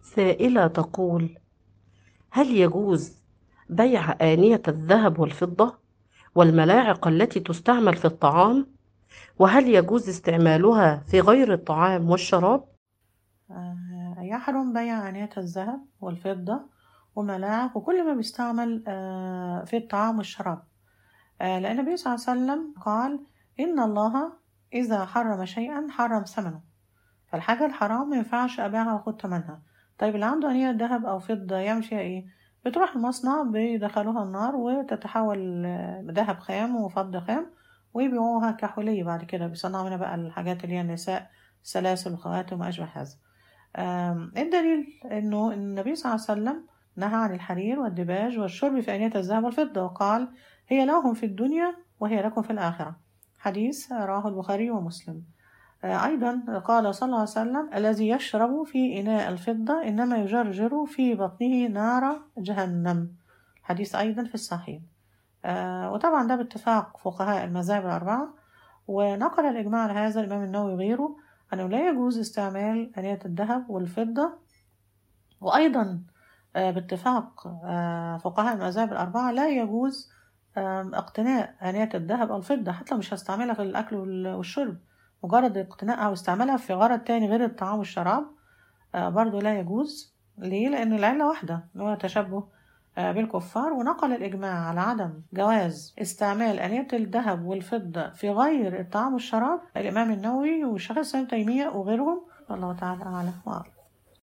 سائلة تقول: هل يجوز بيع آنية الذهب والفضة والملاعق التي تستعمل في الطعام؟ وهل يجوز استعمالها في غير الطعام والشراب؟ يحرم بيع آنية الذهب والفضة وملاعق وكل ما بيستعمل في الطعام والشراب. لأن النبي صلى الله عليه وسلم قال: إن الله إذا حرم شيئا حرم ثمنه. فالحاجة الحرام ما ينفعش أبيعها وأخد ثمنها. طيب اللي عنده آنية ذهب أو فضة يعمل فيها إيه؟ بتروح المصنع بيدخلوها النار وتتحول ذهب خام وفضة خام، ويبيعوها كحولية. بعد كده بيصنعوا منها بقى الحاجات اللي هي النساء، سلاسل وخواتم وما أشبه هذا. الدليل إنه النبي صلى الله عليه وسلم نهى عن الحرير والدباج والشرب في آنية الذهب والفضة، وقال: هي لهم في الدنيا وهي لكم في الآخرة. حديث رواه البخاري ومسلم. أيضا قال صلى الله عليه وسلم: الذي يشرب في إناء الفضة إنما يجرجر في بطنه نار جهنم. حديث أيضا في الصحيح. وطبعا ده باتفاق فقهاء المذاهب الأربعة. ونقل الإجماع على هذا الإمام النووي وغيره أنه لا يجوز استعمال آنية الذهب والفضة. وأيضا باتفاق فقهاء المذاهب الأربعة لا يجوز اقتناء آنية الذهب أو الفضة، حتى لو مش هستعملها في الأكل والشرب. مجرد اقتنائها أو استعمالها في غرض تاني غير الطعام والشراب برضو لا يجوز. ليه؟ لأن العلة واحدة، اللي هو تشبه بالكفار. ونقل الإجماع على عدم جواز استعمال آنية الذهب والفضة في غير الطعام والشراب الإمام النووي والشيخ الإسلام ابن تيمية وغيرهم. والله تعالى أعلم وأعلم.